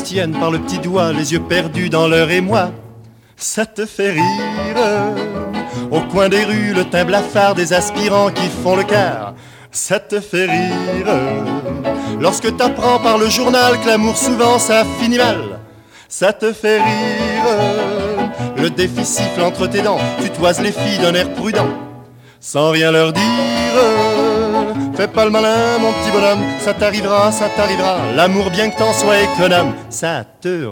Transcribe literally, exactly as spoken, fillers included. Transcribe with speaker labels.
Speaker 1: tiennent par le petit doigt, les yeux perdus dans leur émoi. Ça te fait rire. Au coin des rues, le teint blafard des aspirants qui font le quart. Ça te fait rire. Lorsque t'apprends par le journal que l'amour souvent ça finit mal. Ça te fait rire. Le défi siffle entre tes dents, tu toises les filles d'un air prudent, sans rien leur dire. Fais pas le malin mon petit bonhomme, ça t'arrivera, ça t'arrivera. L'amour bien que t'en sois économe, ça te